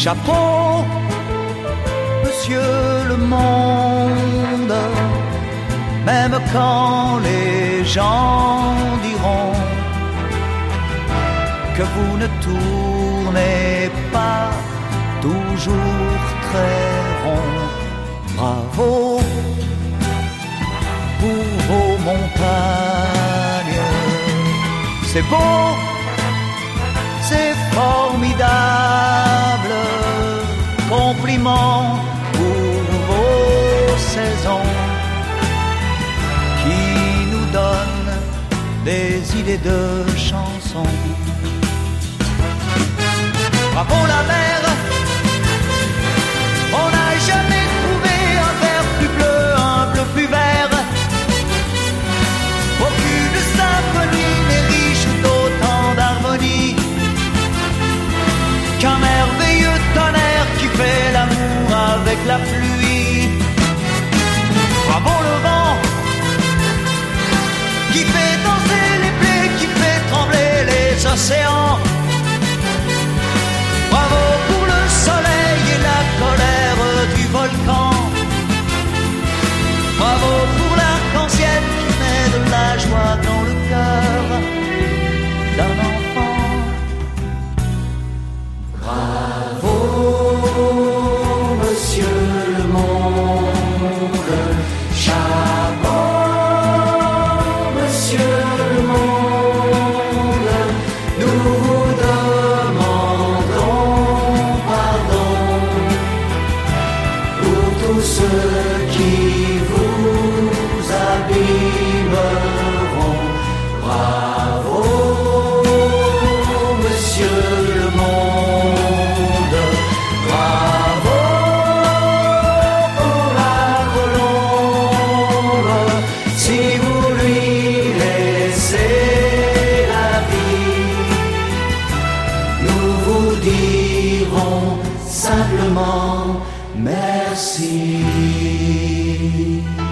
Chapeau, monsieur le monde, même quand les gens diront que vous ne tournez pas toujours très rond. Bravo pour vos montagnes, c'est beau, c'est formidable. Compliments pour vos saisons qui nous donnent des idées de chansons. Bravo la mer, on n'a jamais trouvé un vert plus bleu, un bleu plus vert. Aucune symphonie n'est riche d'autant d'harmonie qu'un merveilleux tonnerre qui fait l'amour avec la pluie. Bravo le vent qui fait danser les blés, qui fait trembler les océans. Bravo pour le soleil et la colère du volcan. Bravo pour l'arc-en-ciel qui met de la joie dans le cœur d'un enfant. Bravo, monsieur le monde. Chapeau, monsieur le monde. Nous vous demandons pardon pour tous ceux qui vous abîmeront. Bravo, monsieur le monde. Bravo pour la colombe. Si vous lui laissez la vie, nous vous dirons simplement merci.